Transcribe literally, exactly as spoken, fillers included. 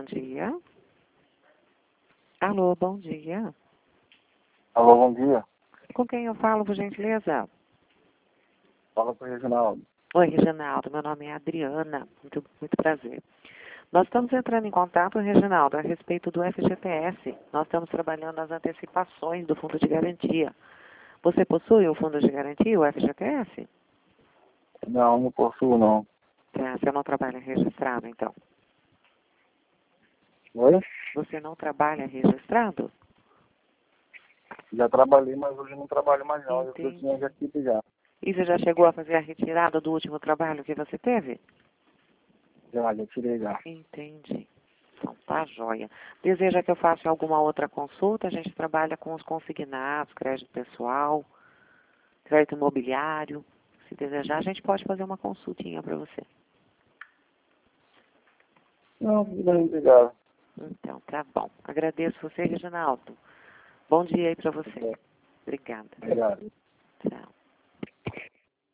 dia. Alô, bom dia. Alô, bom dia. Com quem eu falo, por gentileza? Fala com o Reginaldo. Oi, Reginaldo. Meu nome é Adriana. Muito, muito prazer. Nós estamos entrando em contato, Reginaldo, a respeito do F G T S. Nós estamos trabalhando as antecipações do Fundo de Garantia. Você possui o Fundo de Garantia, o F G T S? Não, não possuo, não. Tá, você não trabalha registrado, então? Oi? Você não trabalha registrado? Já trabalhei, mas hoje não trabalho mais não. Entendi. Eu tô tinha já aqui já. E você já chegou a fazer a retirada do último trabalho que você teve? Já, já tirei já. Entendi. Então, tá joia. Deseja que eu faça alguma outra consulta? A gente trabalha com os consignados, crédito pessoal, crédito imobiliário. Se desejar, a gente pode fazer uma consultinha para você. Não, não, obrigado. Então, tá bom. Agradeço você, Reginaldo. Bom dia aí para você. Obrigada. Obrigado. Tchau.